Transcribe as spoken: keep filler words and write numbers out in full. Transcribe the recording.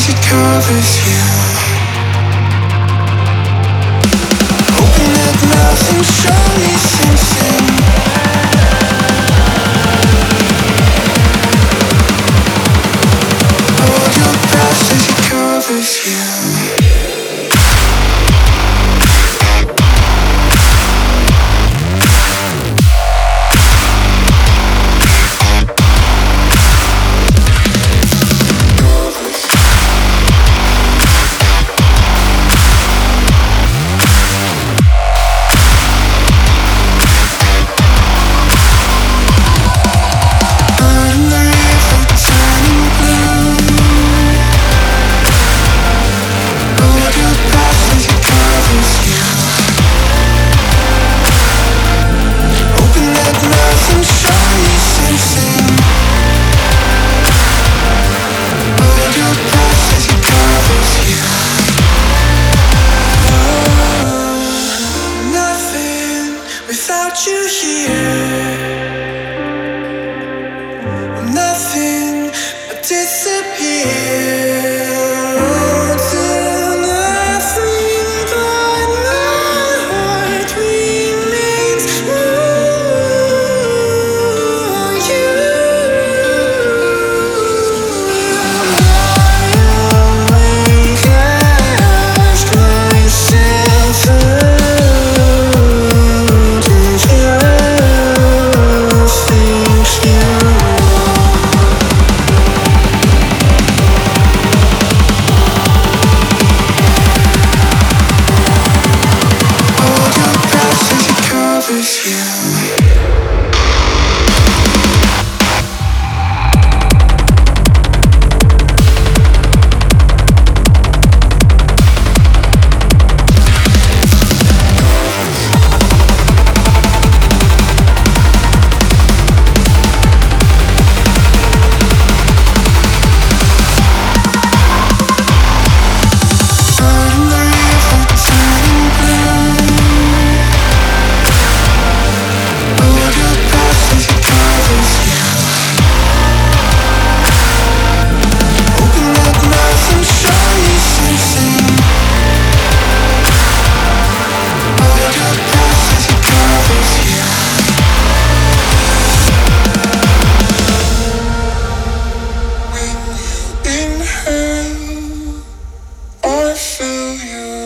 it covers you. Open that mouth and show me something. Hold your breath as it covers you. Without you here, I'm nothing but disappear. To nothing but my heart remains you. I awake, ask myself I feel you.